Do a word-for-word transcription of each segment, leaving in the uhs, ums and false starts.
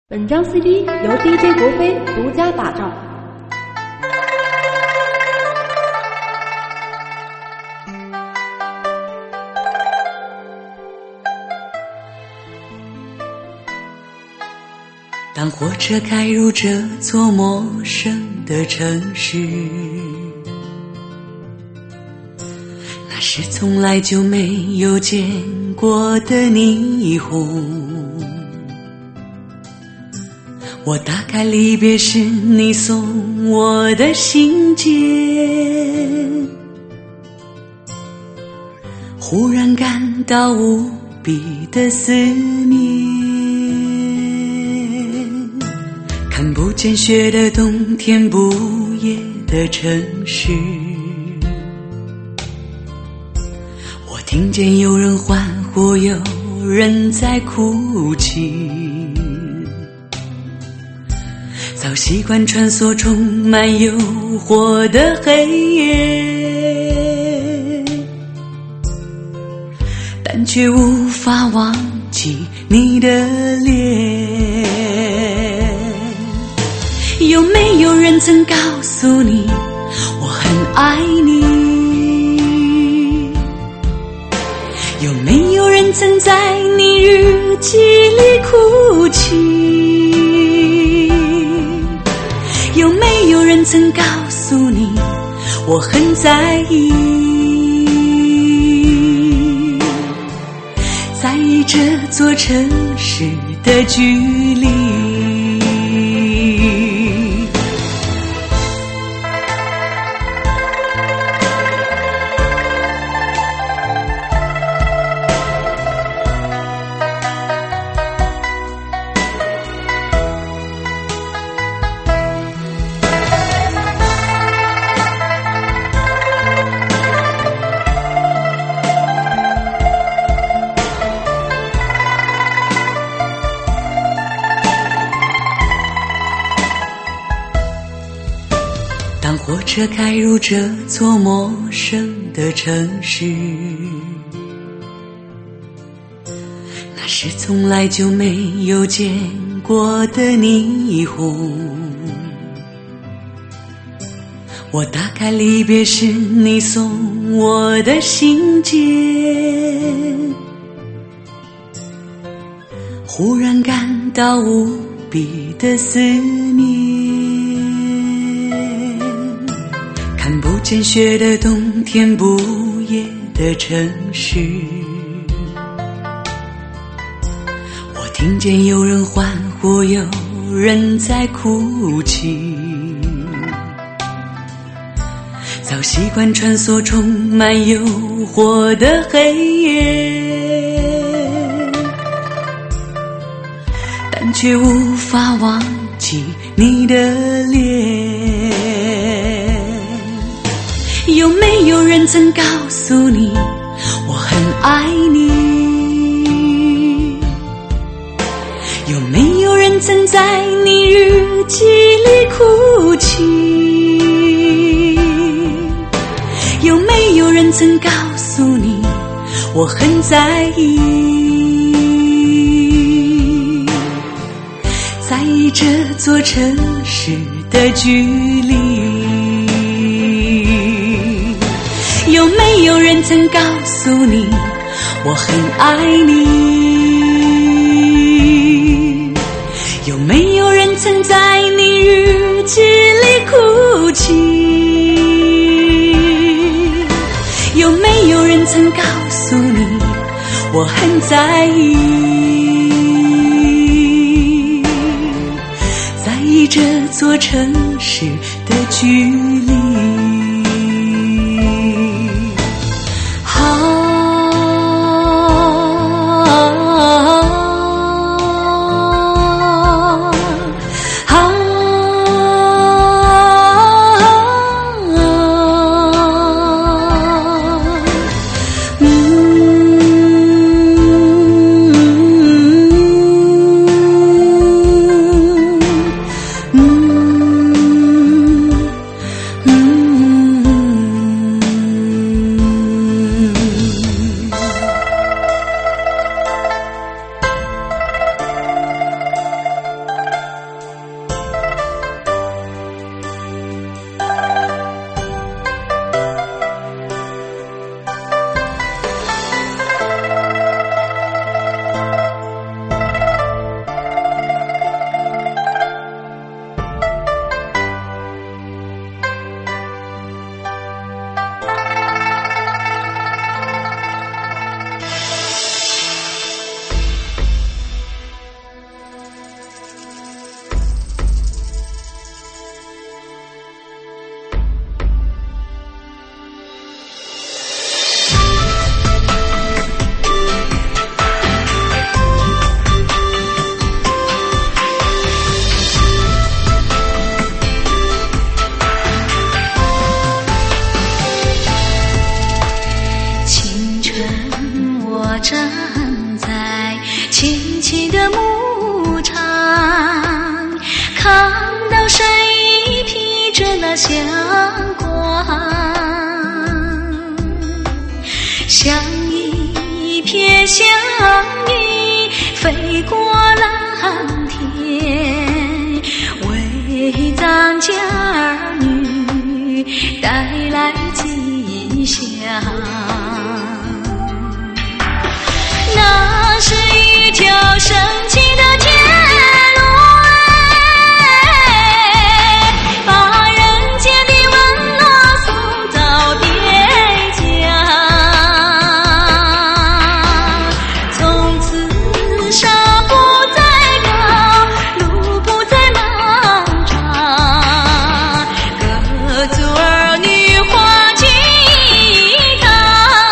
本张 C D 由 D J 国飞独家打造。 当火车开入这座陌生的城市，那是从来就没有见过的霓虹。我打开离别时你送我的信件，忽然感到无比的思念。看不见雪的冬天，不夜的城市，我听见有人欢呼，有人在哭泣。早习惯穿梭充满诱惑的黑夜，但却无法忘记你的脸。有没有人曾告诉你我很爱你？有没有人曾在你日记里哭泣？有没有人曾告诉你我很在意？在意这座城市的距离。当火车开入这座陌生的城市，那是从来就没有见过的霓虹。我打开离别时你送我的信件，忽然感到无比的思念。看不见雪的冬天，不夜的城市，我听见有人欢呼，有人在哭泣。早习惯穿梭充满诱惑的黑夜，但却无法忘记你的脸。有没有人曾告诉你我很爱你？有没有人曾在你日记里哭泣？有没有人曾告诉你我很在意？在意这座城市的距离。有没有人曾告诉你我很爱你？有没有人曾在你日记里哭泣？有没有人曾告诉你我很在意？在意这座城市的距离。 嗯相遇，飞过蓝天，为咱家儿女带来吉祥。那是一条神奇的街路，把人间的温暖送到边疆。从此山不再高，路不再漫长，各族儿女欢聚一堂。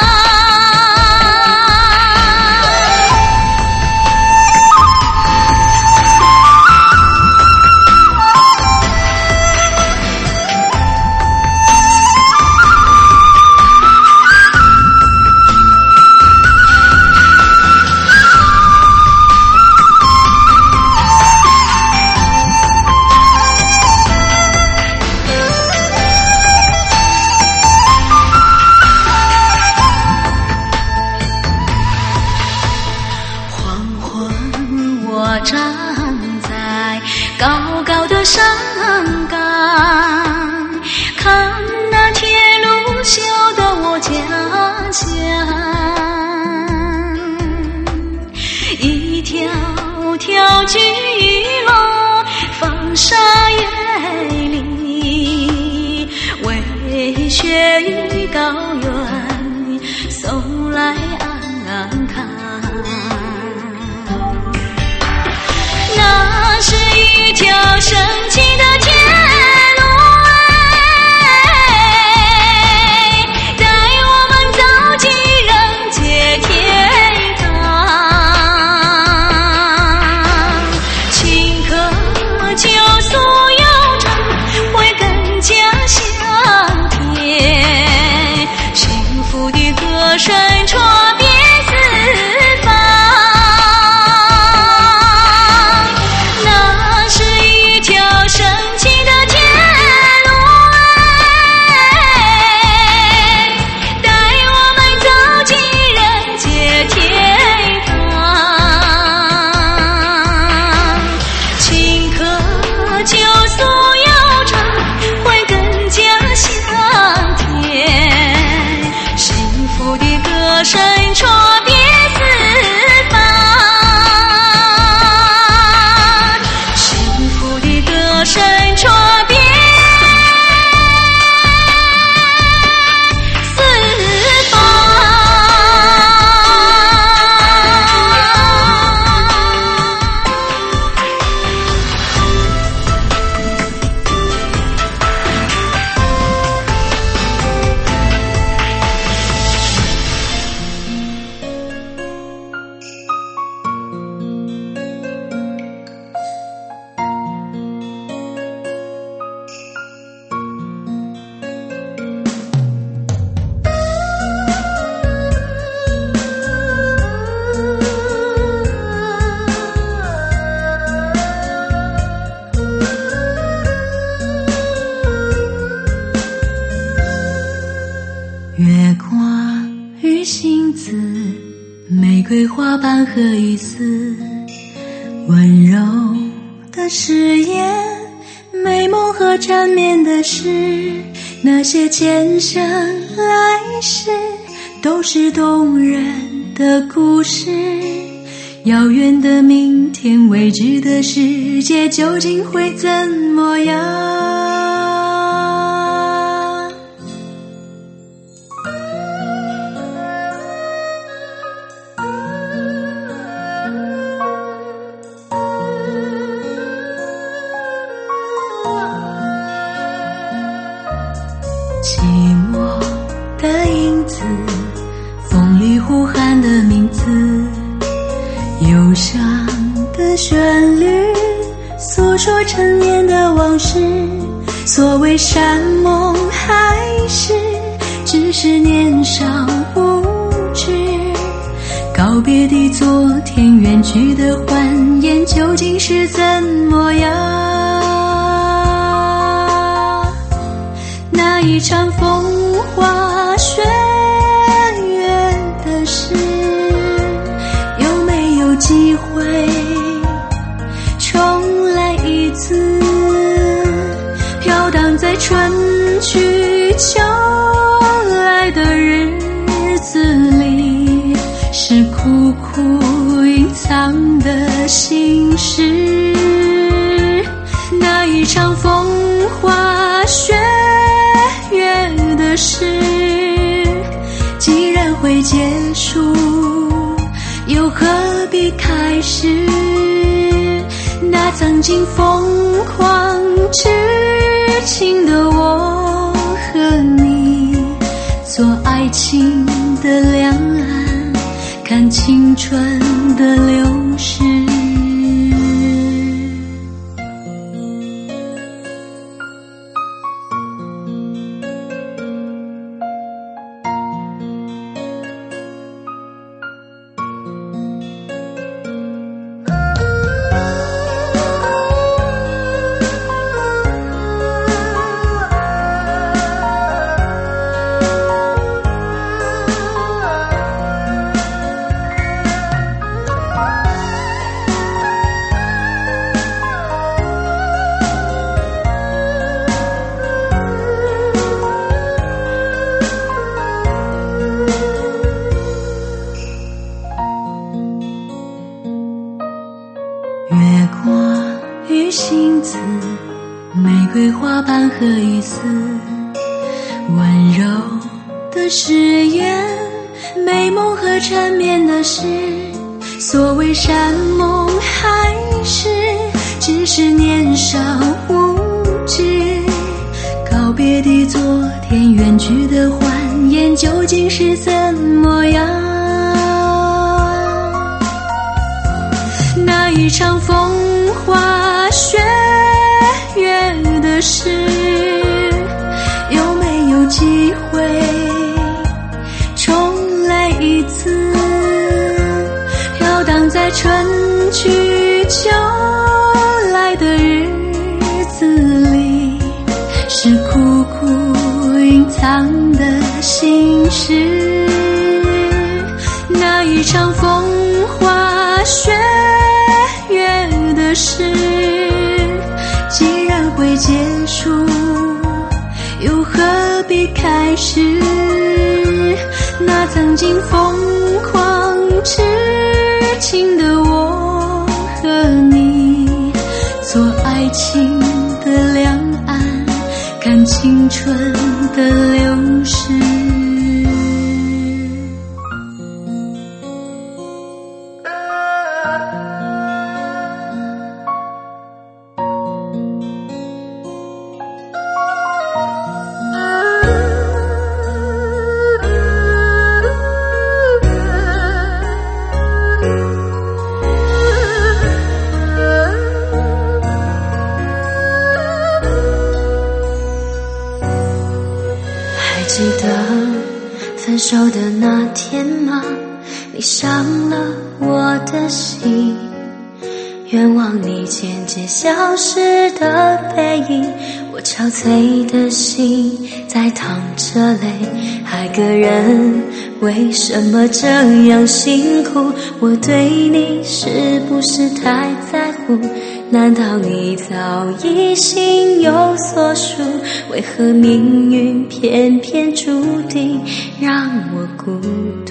我站在高高的山岗，看那铁路修到我家乡，一条条巨龙放沙原里，为雪域高原送来安康。那是一条神奇的街路，带我们走进人间天堂。顷刻就所有人会更加香甜，幸福的歌声传遍四方。歌声传遍四方，幸福的歌声传遍四方。 月光与星子，玫瑰花瓣和一丝温柔的誓言，美梦和缠绵的事，那些前生来世都是动人的故事。遥远的明天，未知的世界究竟会怎么样？寂寞的影子，风里呼喊的名字，忧伤的旋律，诉说陈年的往事。所谓山盟海誓，只是年少无知。告别的昨天，远去的欢颜，究竟是怎么样？那一场风花雪月的事， 次，飘荡在春去秋来的日子里，是苦苦隐藏的心事。那一场风花雪月的事，既然会结束，又何必开始？那曾经疯狂痴情的我和你，做爱情的两岸，看青春的流逝。月光与星子，玫瑰花瓣和一丝温柔的誓言，美梦和缠绵的事。所谓山盟海誓，只是年少无知。告别的昨天，远去的欢颜，究竟是怎么样？那一场风花雪月的事，有没有机会重来一次？飘荡在春去秋来的日子里，是苦苦隐藏的心事。那一场风花雪的事，既然会结束，又何必开始？那曾经疯狂痴情的我和你，做爱情的两岸，看青春的流逝。 记得分手的那天吗？你伤了我的心，愿望你渐渐消失的背影，我憔悴的心在淌着泪。爱个人为什么这样辛苦？我对你是不是太在乎？难道你早已心有所属？为何命运偏偏注定让我孤独？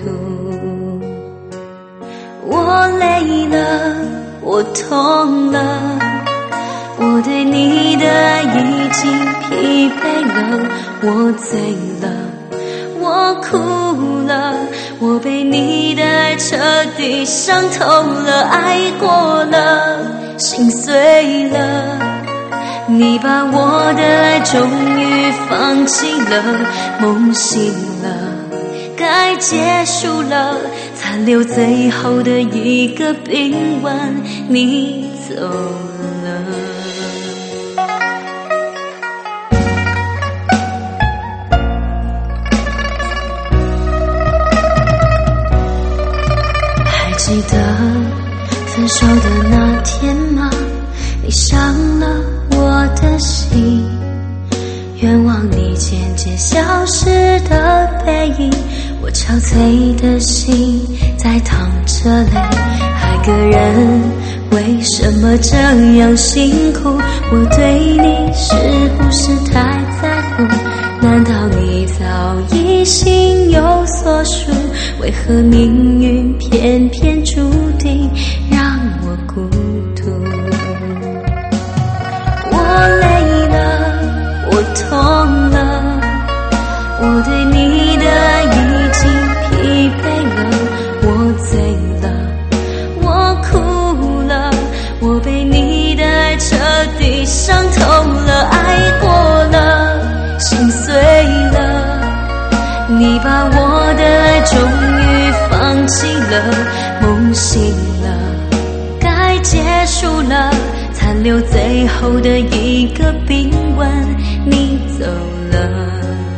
我累了，我痛了，我对你的爱已经疲惫了，我醉了，我哭了，我被你的爱彻底伤透了，爱过了，心碎了，你把我的爱终于放弃了，梦醒了，该结束了，残留最后的一个臂弯，你走了。还记得分手的那天吗？你伤了我的心，愿望你渐渐消失的背影，我憔悴的心在淌着泪。爱个人为什么这样辛苦？我对你是不是太在乎？难道你早已心有所属？为何命运偏偏注定让我孤独？我累了，我痛了，我对你的已经疲惫了，我醉了，我哭了，我被你的爱彻底伤透了，爱过了，心碎了，你把我的爱终于放弃了，梦醒了，该结束了，残留最后的一个冰吻，你走了。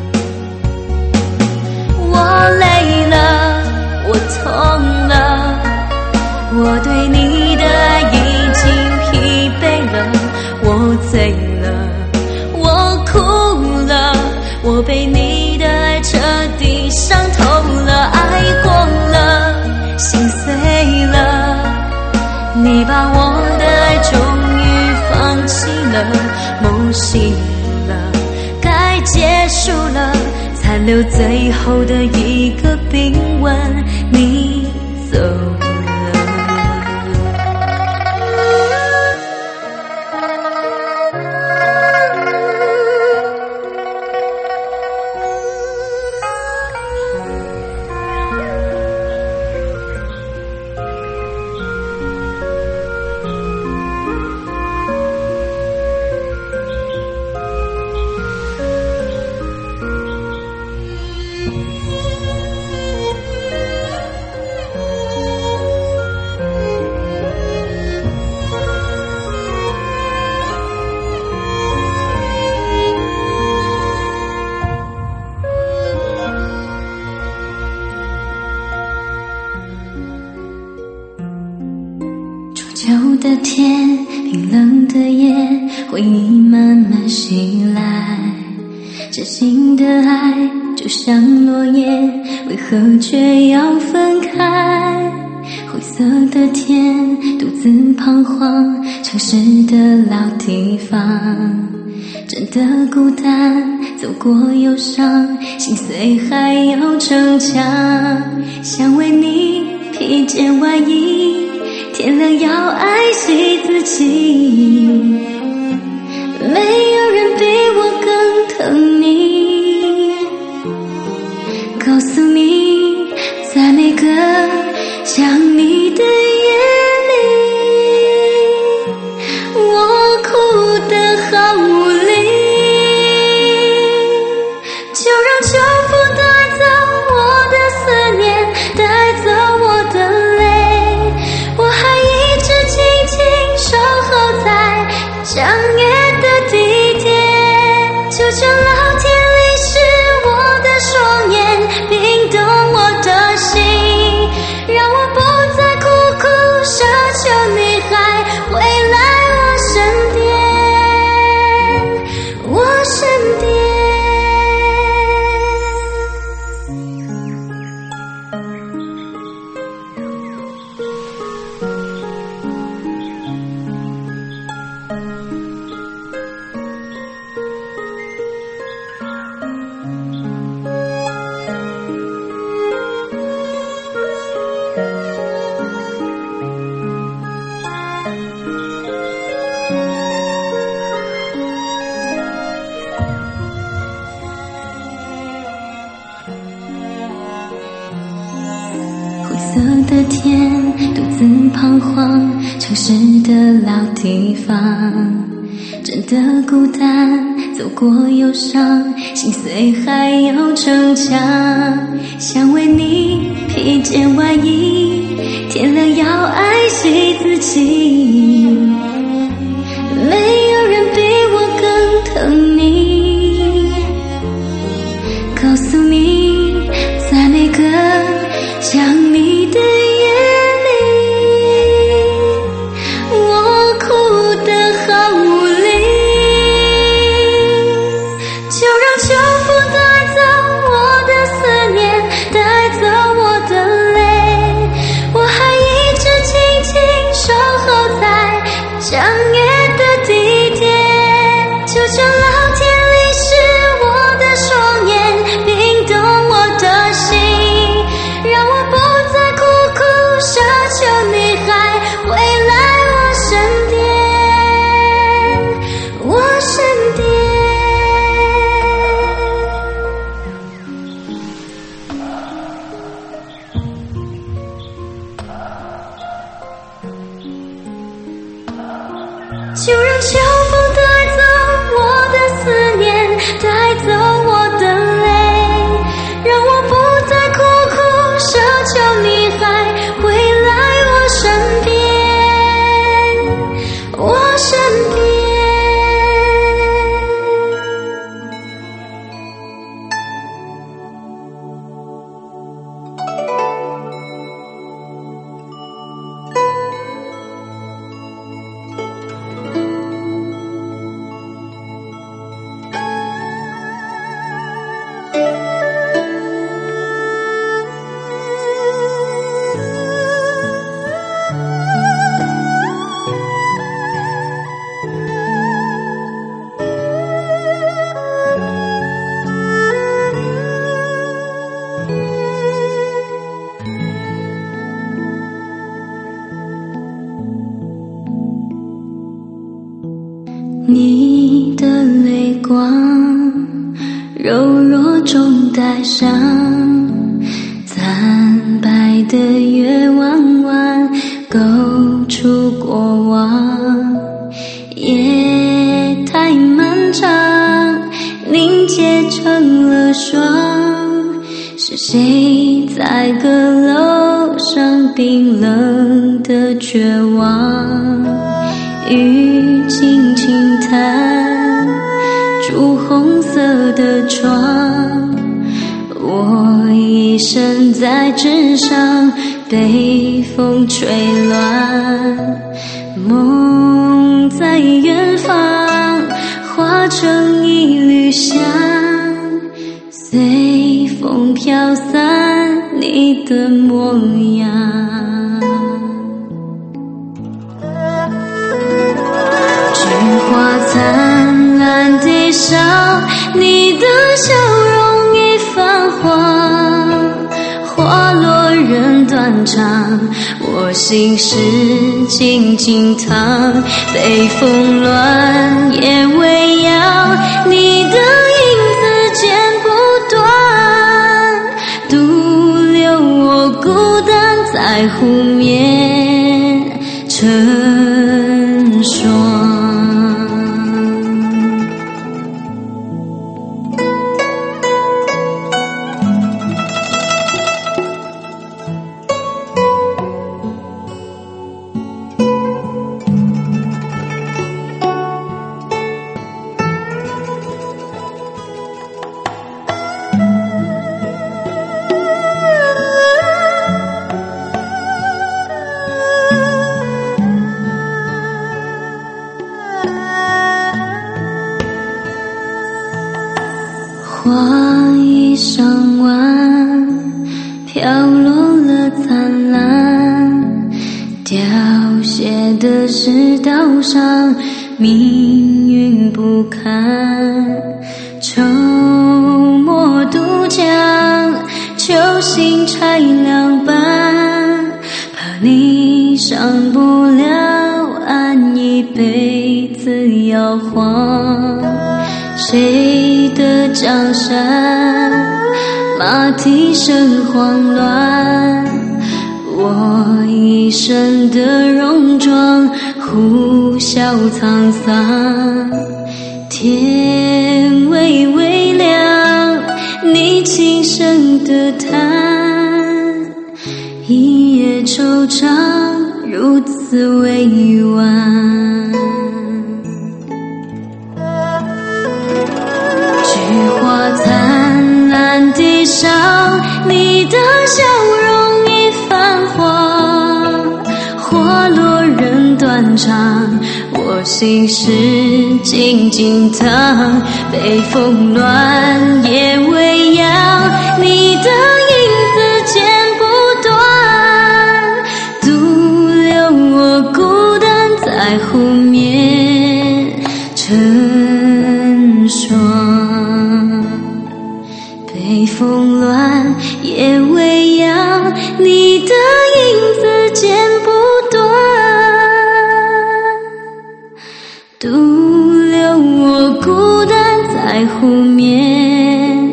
我累了，我痛了，我对你的爱已经疲惫了，我醉了，我哭了，我被你的爱彻底伤透了，爱过了，心碎了，你把我的爱终于放弃了，梦醒了，该结束了，残留最后的一个冰吻，你走了。秋的天，冰冷的夜，回忆慢慢袭来，真心的爱就像落叶，为何却要分开？灰色的天，独自彷徨，城市的老地方，真的孤单，走过忧伤，心碎还要逞强，想为你披件外衣，天亮要爱惜自己，没有人比我更疼你，告诉你，在每个想你的夜里，我哭得好无力，就让秋风带走我的思念，带走我的泪，我还一直静静守候在相约的地点，求求老天淋湿我的双眼，冰冻我的心，让我不再苦苦奢求你还回来我身边，我身边。灰色的天，独自彷徨，城市的老地方，真的孤单，走过忧伤，心碎还要逞强，想为你披件外衣，天亮要爱惜自己，没有人比我更疼你，告诉你，在每个想你的夜里，我哭得好无力，就让秋风带走我的思念，带走我的泪，我还一直静静守候在地点，求求老天淋湿我的双眼，冰冻我的心，让我不再苦苦奢求你还回来我身边，我身边。就让秋风带走我的思念，带走我的泪，让我不再苦苦奢求你还回来我身边，我身边。你的泪光柔弱中带伤，惨白的月弯弯勾出过往，夜太漫长，凝结成了霜，是谁在阁楼上冰冷的绝望，雨轻轻弹朱红色的窗，我一身在纸上被风吹乱，梦在远方化成一缕香，随风飘散你的模样，菊花灿烂地上，你的笑容已泛黄，花落人断肠，我心事静静躺，北风乱夜未央，你的影子剪不断，独留我孤单在湖面成霜。花已上完，飘落了灿烂，凋谢的石道上，命运不堪。愁墨渡江，球心拆两半，怕你上不了岸，一辈子摇晃。谁的江山，马蹄声慌乱，我一身的戎装，呼啸沧桑。天微微亮，你轻声的叹，一夜惆怅如此委婉。菊花灿烂地上，你的笑容已泛黄，花落人断肠，我心事静静躺，北风乱夜未央，你的影子剪不断，独留我孤单在湖面徒留我孤单在湖面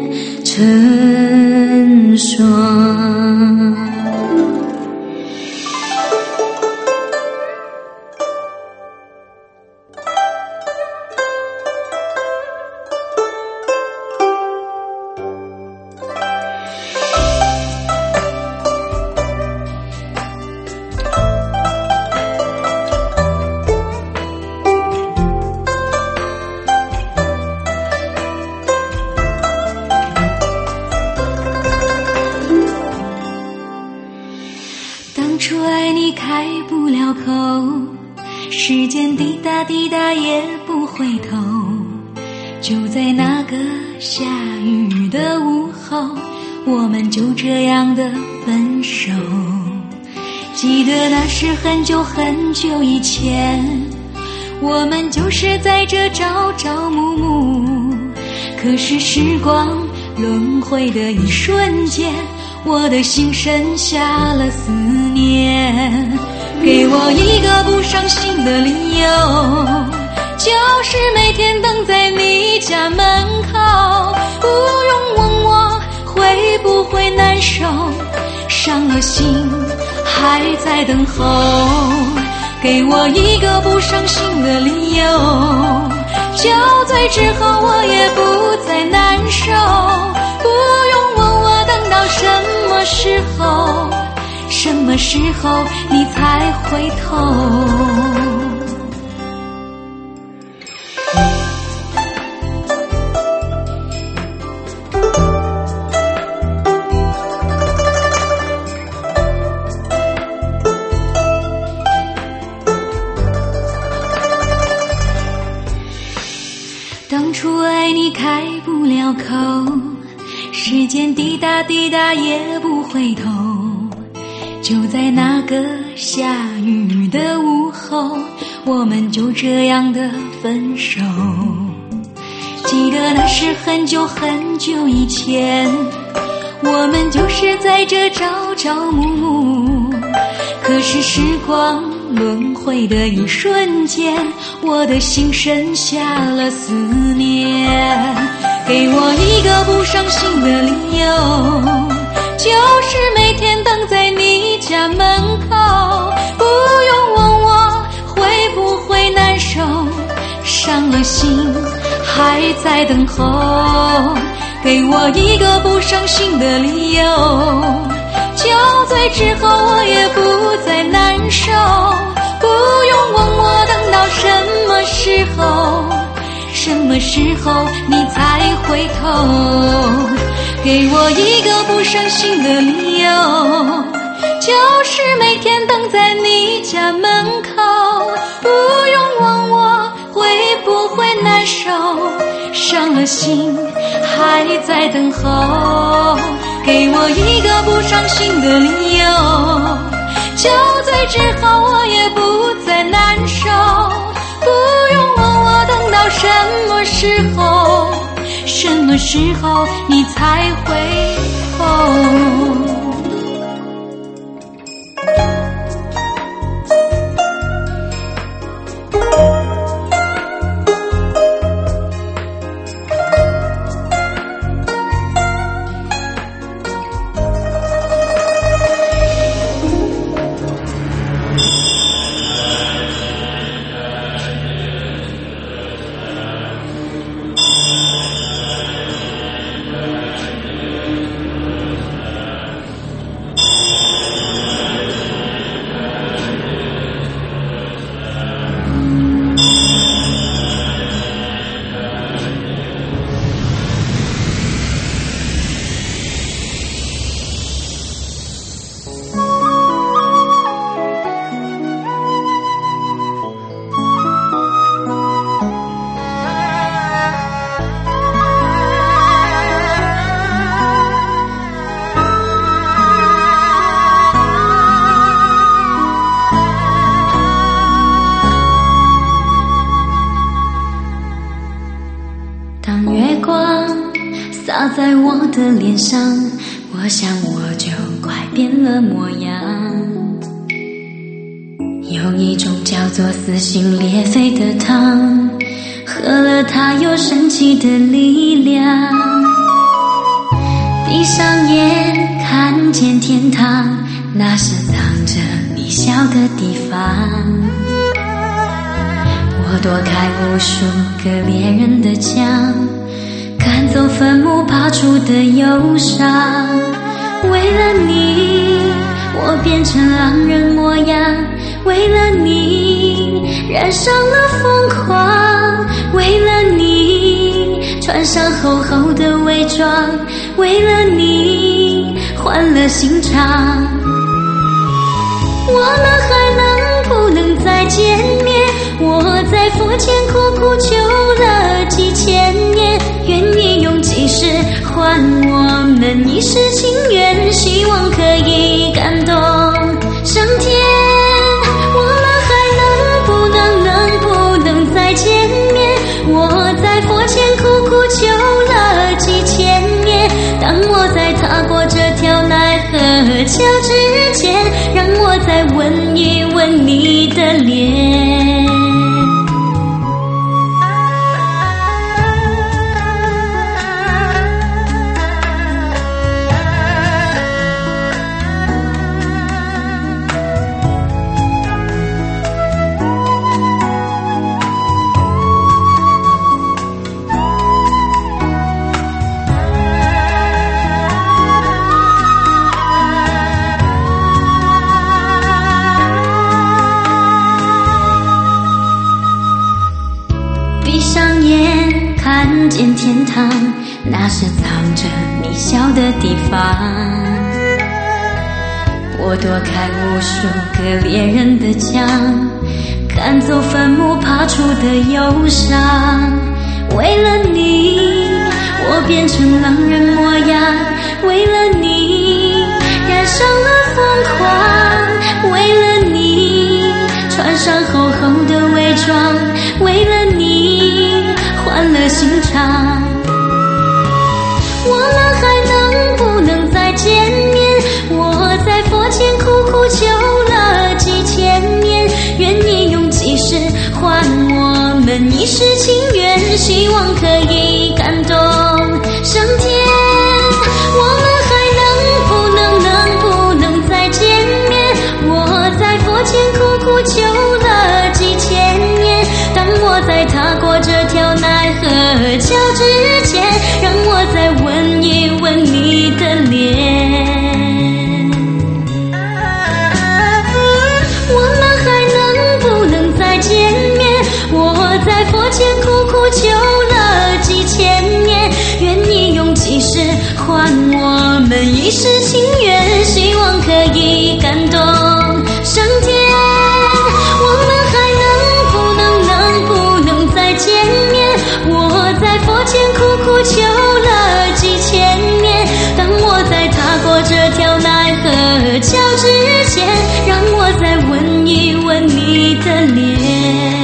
成霜。 当初爱你开不了口，时间滴答滴答也不回头，就在那个下雨的午后，我们就这样的分手。记得那是很久很久以前，我们就是在这朝朝暮暮，可是时光轮回的一瞬间，我的心剩下了思念。给我一个不伤心的理由，就是每天等在你家门口，不用问我会不会难受，伤了心还在等候。给我一个不伤心的理由，酒醉之后我也不再难受，不用问我等到什么时候，什么时候你才回头。当初爱你开不了口，时间滴答滴答也不回头，就在那个下雨的午后，我们就这样的分手。记得那是很久很久以前，我们就是在这朝朝暮暮，可是时光轮回的一瞬间，我的心剩下了思念。给我一个不伤心的理由，就是每天等在你家门口，不用问我会不会难受，伤了心还在等候。给我一个不伤心的理由，酒醉之后我也不再难受，不用问我等到什么时候，什么时候你才回头。给我一个不伤心的理由，就是每天等在你家门口，不用问我会不会难受，伤了心还在等候。给我一个不伤心的理由，酒醉之后我也不再难受，不用问我等到什么时候，什么时候你才回头。洒在我的脸上，我想我就快变了模样。 有一种叫做撕心裂肺的汤，喝了它有神奇的力量。闭上眼看见天堂，那是藏着你笑的地方。我躲开无数个猎人的枪，赶走坟墓爬出的忧伤。为了你我变成狼人模样，为了你染上了疯狂，为了你穿上厚厚的伪装，为了你换了心肠。我们还能不能再见面？我在佛前苦苦求了几千年，愿意用几世换我们一世情缘，希望可以感动上天。我们还能不能能不能再见面？我在佛前苦苦求了几千年，当我在踏过这条奈何桥之前，让我再吻一吻你的脸。看见天堂，那是藏着你笑的地方。我躲开无数个猎人的枪，赶走坟墓爬出的忧伤。为了你我变成狼人模样，为了你染上了疯狂，为了你穿上厚厚的伪装，为了你换了心肠。我们还能不能再见面？我在佛前苦苦求了几千年，愿意用几世换我们一世情缘，希望可以感动上天。我们还能不能能不能再见面？我在佛前苦苦求了几千年，当我在踏过这条奈何桥之前，让我再吻一吻你的脸。我们还能不能再见面？我在佛前苦苦求了几千年，愿意用几世换我们一世情缘，希望可以感动上天。我们还能不能能不能再见面？我在佛前苦苦求了几千年，当我在踏过这条奈何桥之前，让我再吻一吻你的脸。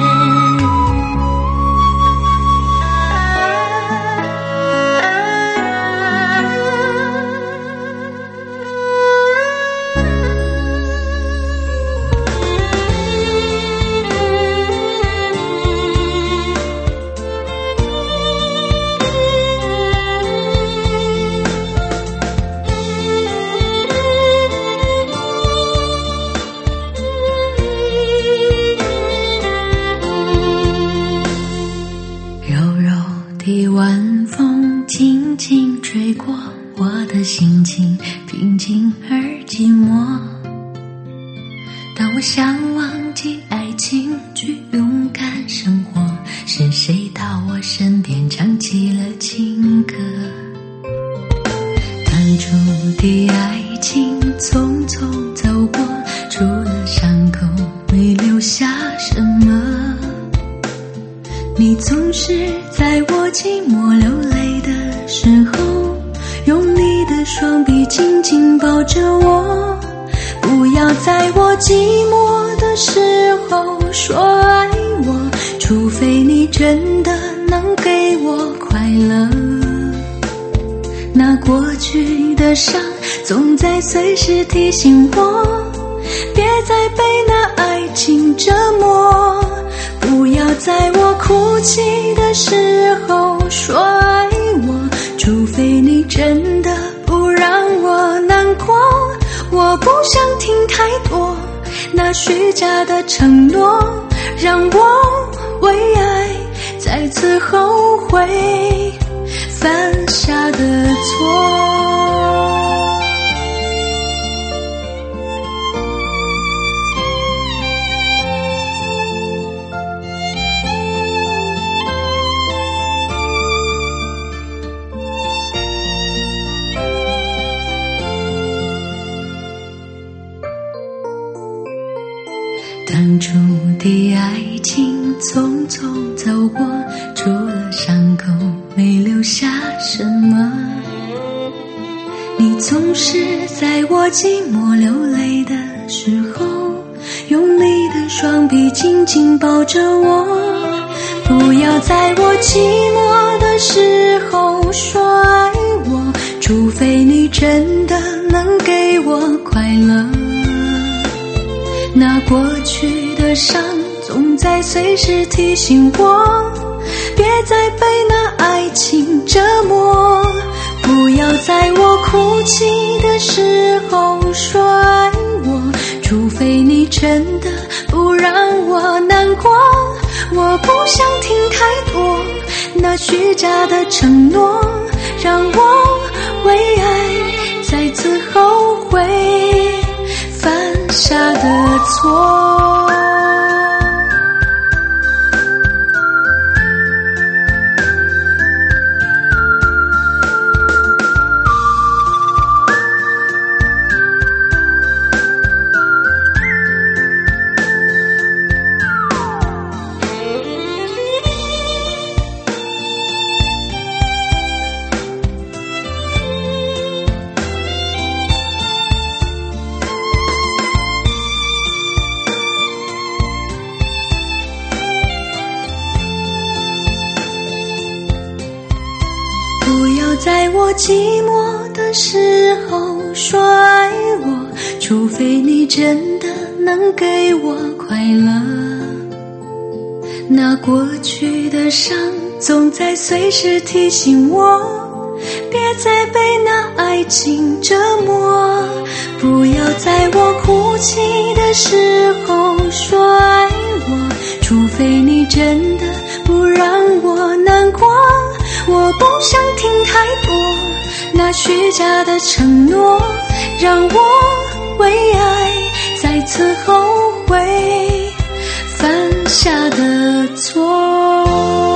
的晚风轻轻吹过，我的心情平静而寂寞。当我想忘记爱情，去勇敢生活，是谁到我身边唱起了情歌？当初的爱情匆匆走过，除了伤口没留下什么。你总是在我寂寞流泪的时候，用你的双臂紧紧抱着我，不要在我寂寞的时候说爱我，除非你真的能给我快乐。那过去的伤总在随时提醒我， 别再被那爱情折磨。不要在我哭泣的时候说爱我，除非你真的不让我难过。我不想听太多那虚假的承诺，让我为爱再次后悔犯下的错。当初的爱情匆匆走过，除了伤口没留下什么。你总是在我寂寞流泪的时候，用你的双臂紧紧抱着我。不要在我寂寞的时候说爱我，除非你真的能给我快乐。那过去的伤总在随时提醒我，别再被那爱情折磨。不要在我哭泣的时候说爱我，除非你真的不让我难过。我不想听太多那虚假的承诺，让我为爱再次后悔犯下的错。在我寂寞的时候说爱我，除非你真的能给我快乐。那过去的伤总在随时提醒我，别再被那爱情折磨。不要在我哭泣的时候说爱我，除非你真的不让我难过。我不想听太多那虚假的承诺，让我为爱再次后悔犯下的错。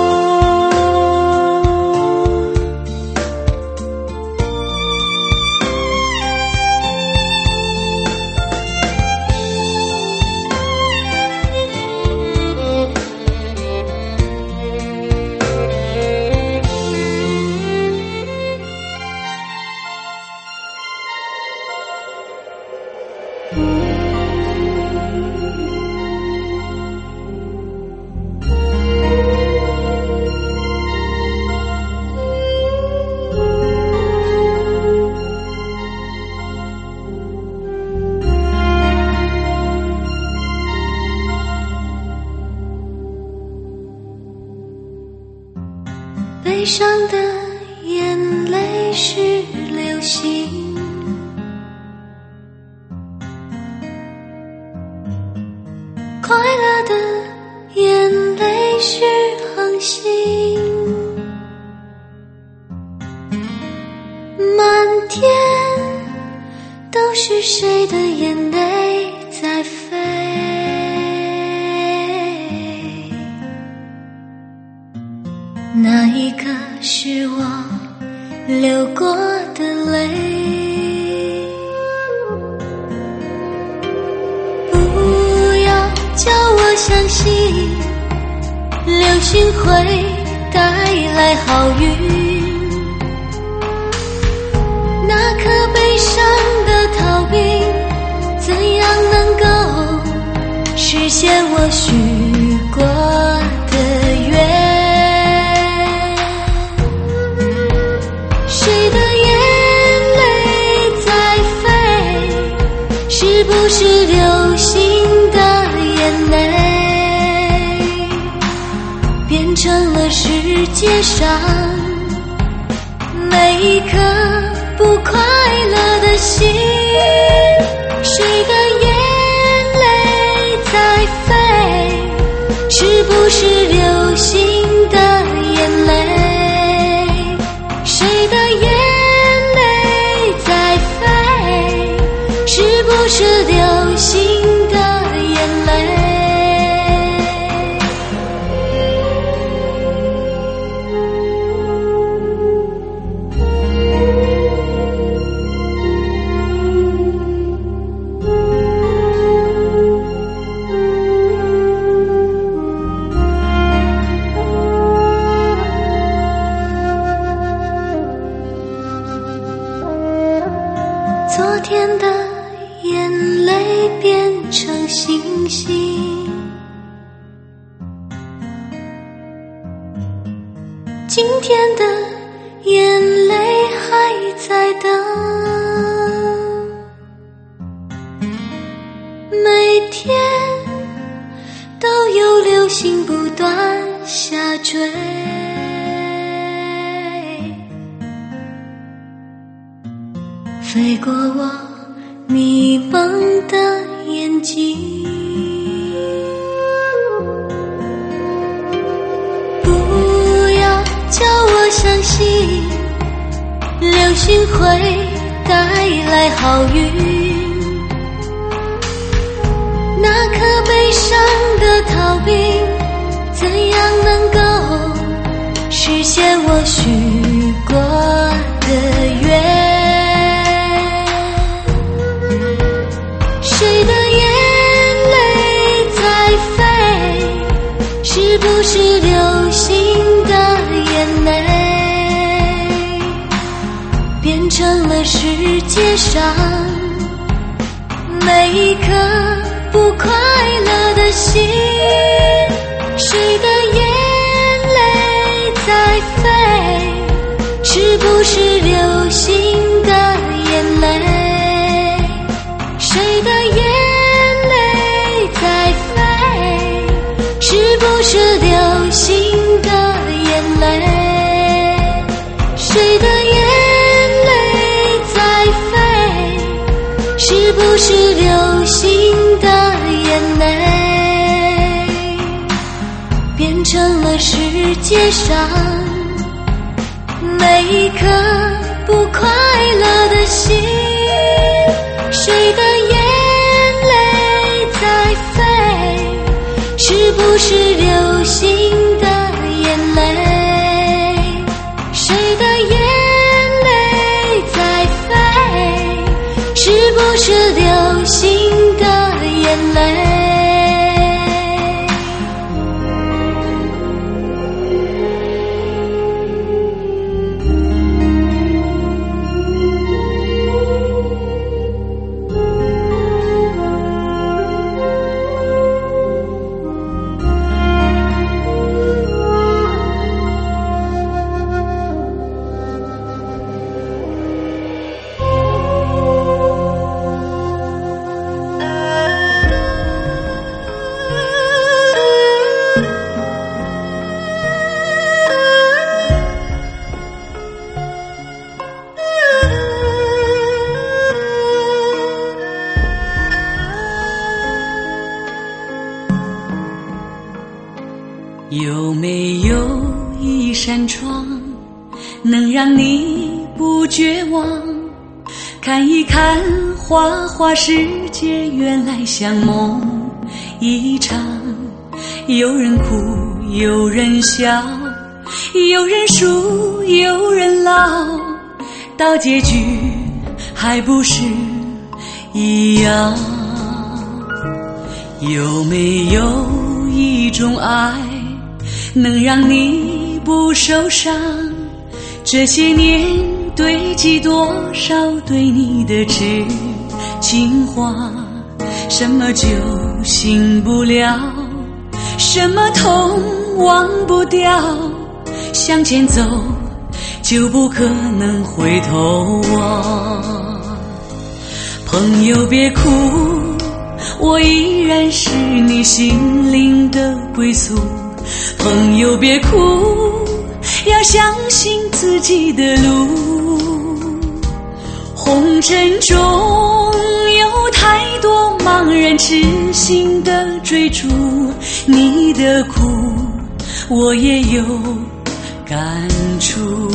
悲伤的眼泪是流星，快乐的眼泪是恒星。满天都是谁的眼泪在飞，那一刻是我流过的泪。不要叫我相信流星会带来好运，那颗悲伤的逃兵怎样能够实现我许过的愿？是不是流成了世界上每一颗不快乐的心。谁的眼泪在飞？是不是流星的眼泪？谁的眼泪在飞？是不是流星的眼泪？昨天的眼泪变成星星，今天的眼泪还在等，每天都有流星不断下坠，飞过我迷蒙的眼睛。不要叫我相信流星会带来好运，那颗悲伤的逃兵怎样能够实现我许过的愿？谁的眼泪在飞？是不是流星的眼泪？变成了世界上每一颗不快乐的心。谁的眼泪在飞？是不是流星的眼泪？谁的眼泪在飞？是不是流星的眼泪？谁的眼泪在飞？是不是流星的眼泪？变成了世界上每一颗不快乐的心。谁的眼泪在飞？是不是流星的眼泪？谁的眼泪在飞？是不是流星的眼泪？ 有没有一扇窗，能让你不绝望？看一看花花世界，原来像梦一场。有人哭，有人笑，有人输，有人老，到结局还不是一样。有没有一种爱，能让你不受伤？这些年堆积多少对你的痴情话？什么酒醒不了，什么痛忘不掉，向前走就不可能回头望。朋友别哭，我依然是你心灵的归宿， 朋友别哭，要相信自己的路。红尘中有太多茫然痴心的追逐，你的苦我也有感触。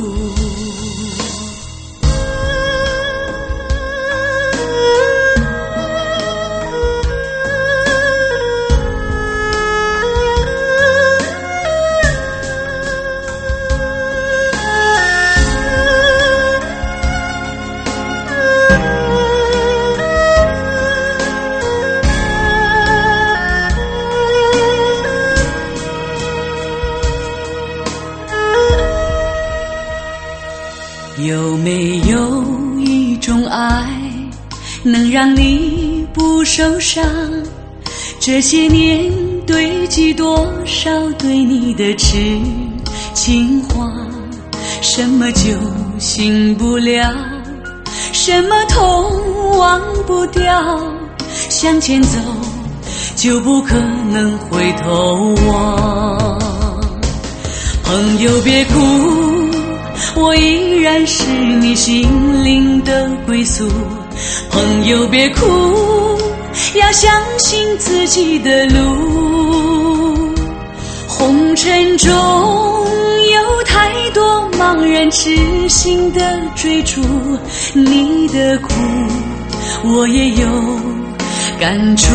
有没有一种爱能让你不受伤？这些年堆积多少对你的痴情话，什么酒醒不了，什么痛忘不掉，向前走就不可能回头望。朋友别哭，我依然是你心灵的归宿。朋友别哭，要相信自己的路。红尘中有太多茫然痴心的追逐，你的苦我也有感触。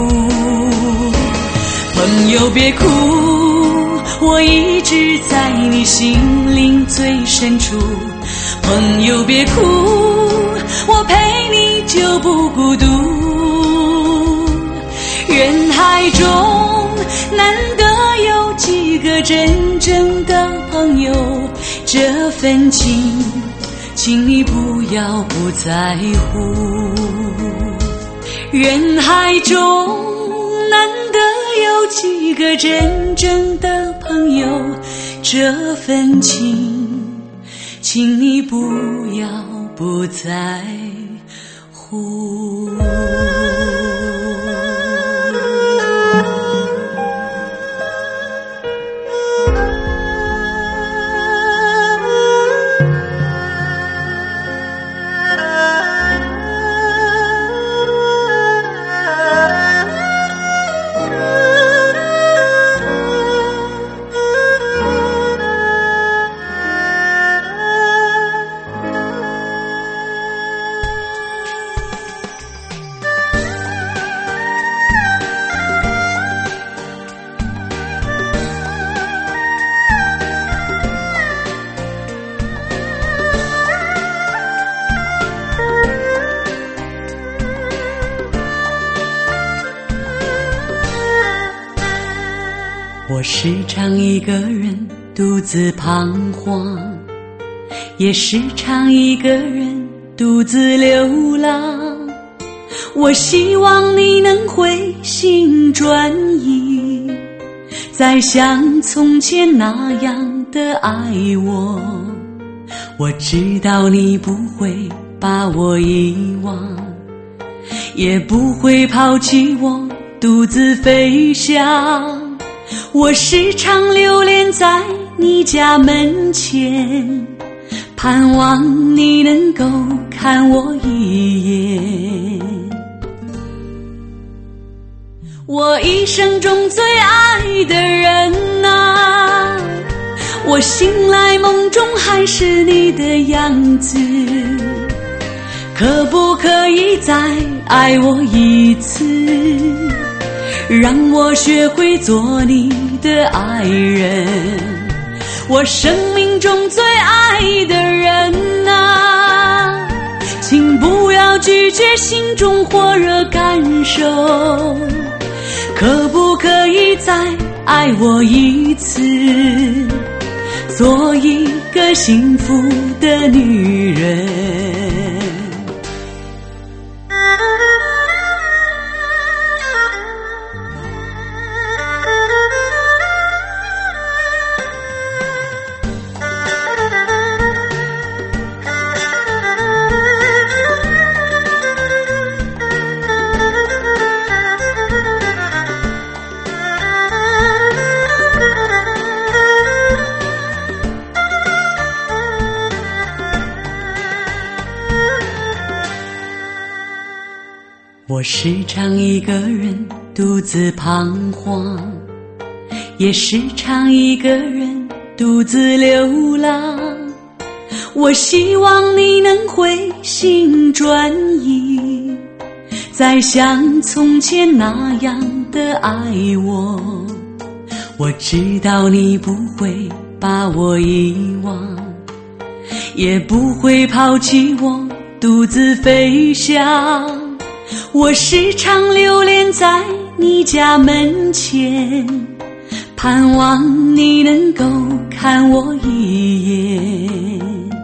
朋友别哭，我一直在你心灵最深处。朋友别哭，我陪你就不孤独。人海中难得有几个真正的朋友，这份情请你不要不在乎。人海中难得有几个真正的朋友，这份情请你不要不在乎。我时常一个人独自彷徨，也时常一个人独自流浪。我希望你能回心转意，再像从前那样的爱我。我知道你不会把我遗忘，也不会抛弃我独自飞翔。我时常流连在你家门前，盼望你能够看我一眼。我一生中最爱的人啊，我醒来梦中还是你的样子，可不可以再爱我一次，让我学会做你的爱人。我生命中最爱的人啊，请不要拒绝心中火热感受，可不可以再爱我一次，做一个幸福的女人。 我时常一个人独自彷徨，也时常一个人独自流浪。我希望你能回心转意，再像从前那样的爱我。我知道你不会把我遗忘，也不会抛弃我独自飞翔。我时常流连在你家门前，盼望你能够看我一眼。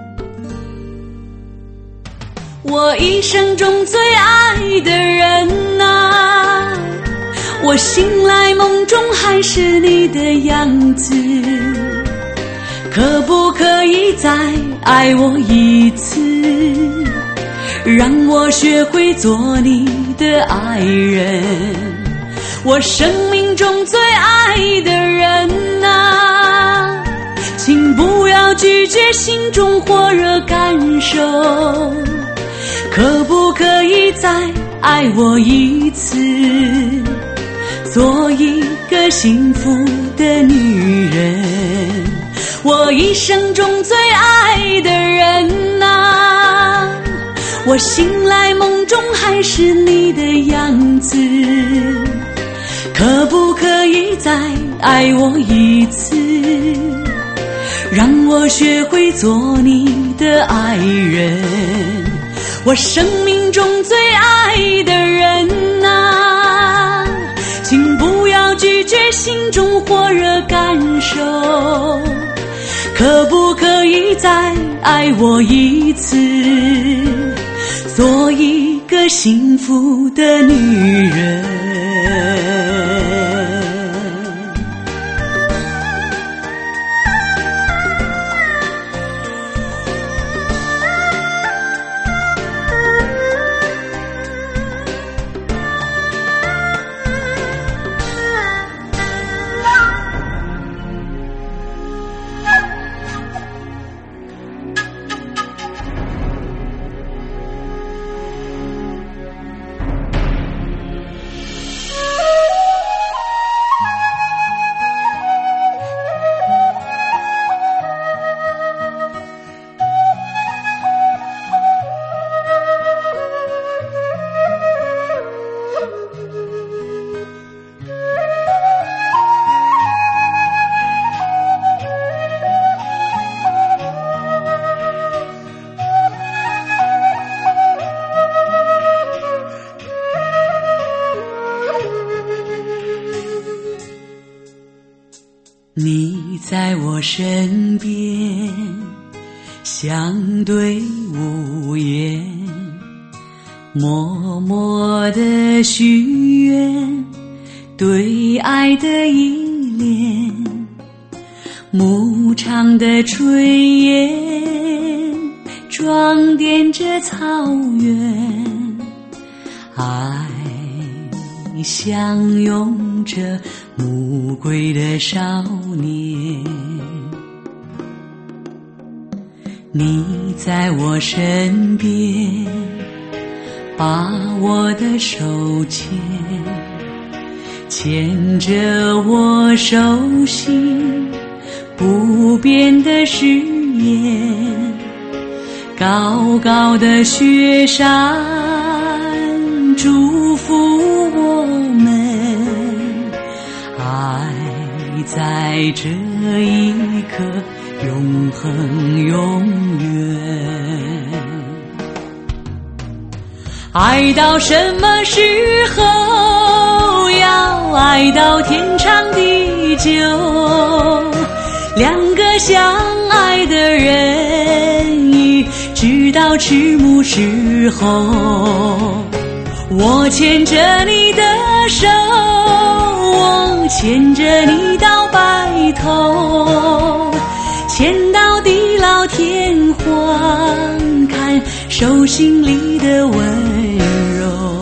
我一生中最爱的人啊，我醒来梦中还是你的样子，可不可以再爱我一次，让我学会做你的爱人。我生命中最爱的人啊，请不要拒绝心中火热感受，可不可以再爱我一次，做一个幸福的女人。我一生中最爱的人啊，我醒来梦中还是你的样子，可不可以再爱我一次，让我学会做你的爱人。我生命中最爱的人啊，请不要拒绝心中火热感受，可不可以再爱我一次，做一个幸福的女人。你在我身边，相对无言，默默地许愿，对爱的依恋，牧场的炊烟装点着草原，爱相拥着暮归的少年。你在我身边，把我的手牵，牵着我手心不变的誓言。高高的雪山祝福我们，爱在这一刻永恒永远。爱到什么时候？要爱到天长地久。两个相爱的人，一直到迟暮时候。我牵着你的手，我牵着你到白头，牵到地老天荒，看手心里的温柔。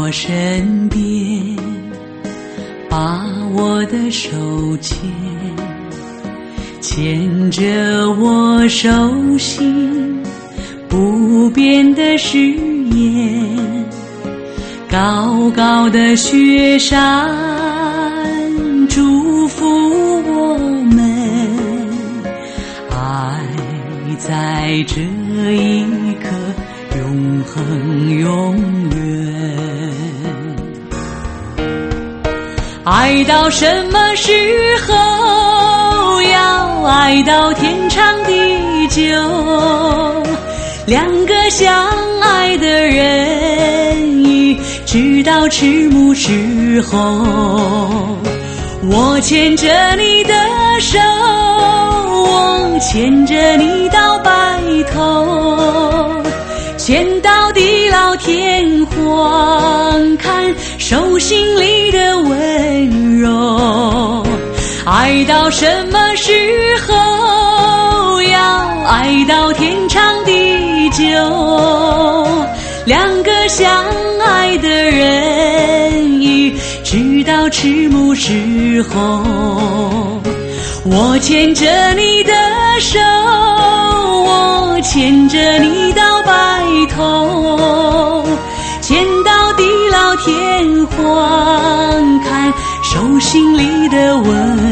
我身边，把我的手牵，牵着我手心不变的誓言。高高的雪山祝福我们，爱在这一刻永恒永远。爱到什么时候？要爱到天长地久。两个相爱的人，一直到迟暮时候。我牵着你的手，我牵着你到白头，牵到地老天荒，看手心里的温柔。爱到什么时候？要爱到天长地久。两个相爱的人，一直到迟暮时候。我牵着你的手，我牵着你到白头，牵到地老天荒，看手心里的温